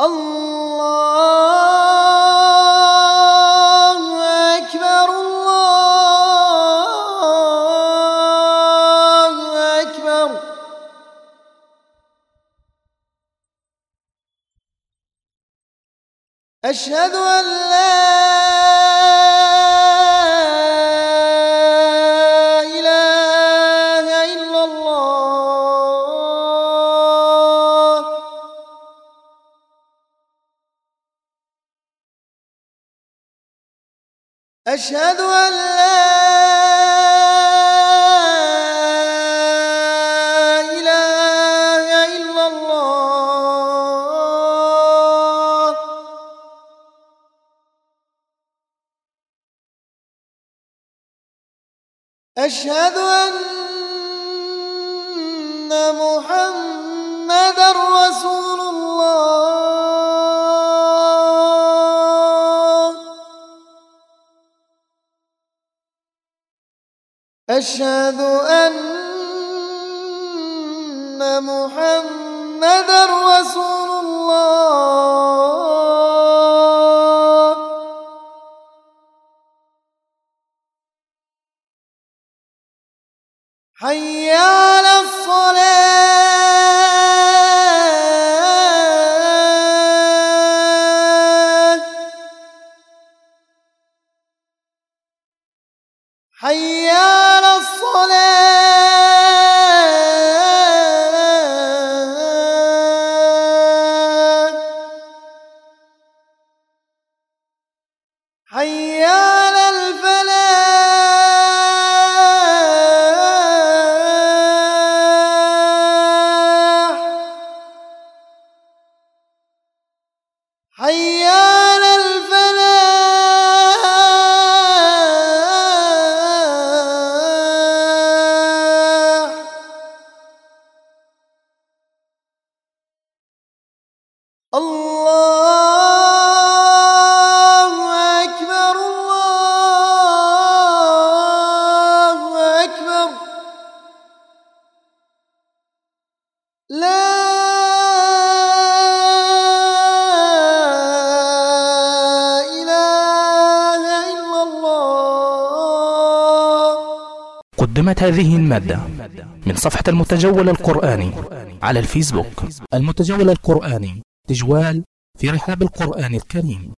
الله أكبر الله أكبر. أشهد أن لا إله إلا الله. أشهد أن لا إله إلا الله. أشهد أن محمدًا رسول الله. أشهد أن محمدًا رسول الله. حي على الصلاة. حي على الصلاة. حي على الفلاح. حي على الفلاح. الله أكبر الله أكبر. لا إله إلا الله. قدمت هذه المادة من صفحة المتجول القرآني على الفيسبوك. المتجول القرآني، تجوال في رحاب القرآن الكريم.